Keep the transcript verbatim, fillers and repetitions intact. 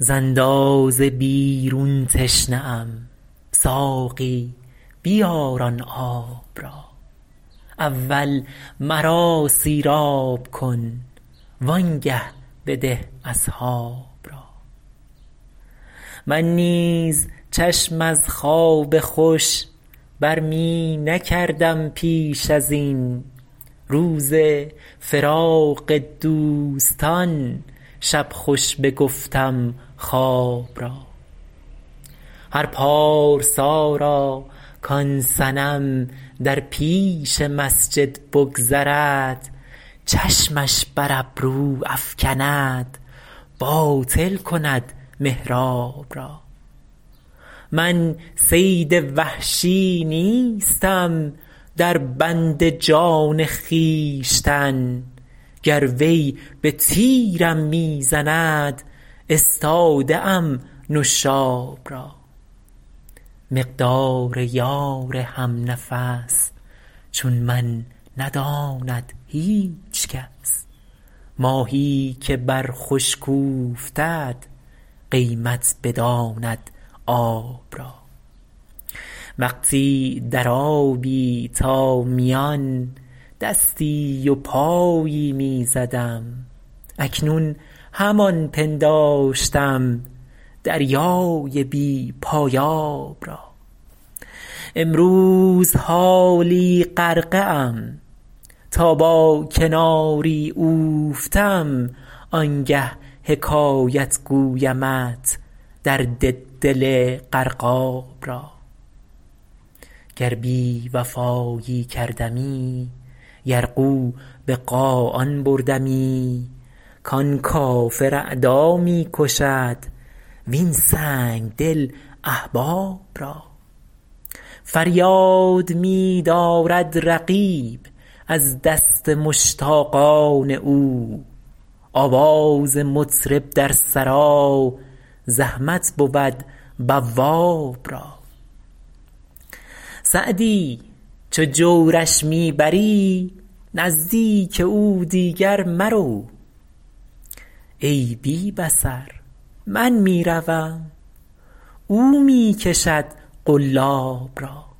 ز اندازه بیرون تشنه ام ساقی بیار آن آب را اول مرا سیراب کن وانگه بده اصحاب را من نیز چشم از خواب خوش بر می نکردم پیش از این روز فراق دوستان شب خوش بگفتم خواب را هر پارسا را کآن صنم در پیش مسجد بگذرد چشمش بر ابرو افکند باطل کند محراب را من صید وحشی نیستم در بند جان خویشتن گر وی به تیرم می زند استاده ام نشاب را مقدار یار هم نفس چون من نداند هیچ کس ماهی که بر خشک اوفتد قیمت بداند آب را وقتی در آبی تا میان دستی و پایی می زدم اکنون همان پنداشتم دریای بی پایاب را امروز حالی غرقه ام تا با کناری اوفتم آنگه حکایت گویمت درد دل غرقاب را گر بی وفایی کردمی یرغو به قاآن بردمی کآن کافر اعدا می کشد وین سنگ دل احباب را فریاد می دارد رقیب از دست مشتاقان او آواز مطرب در سرا زحمت بود بواب را سعدی چو جورش می بری نزدیک او دیگر مرو ای بی بصر من می روم او می کشد قلاب را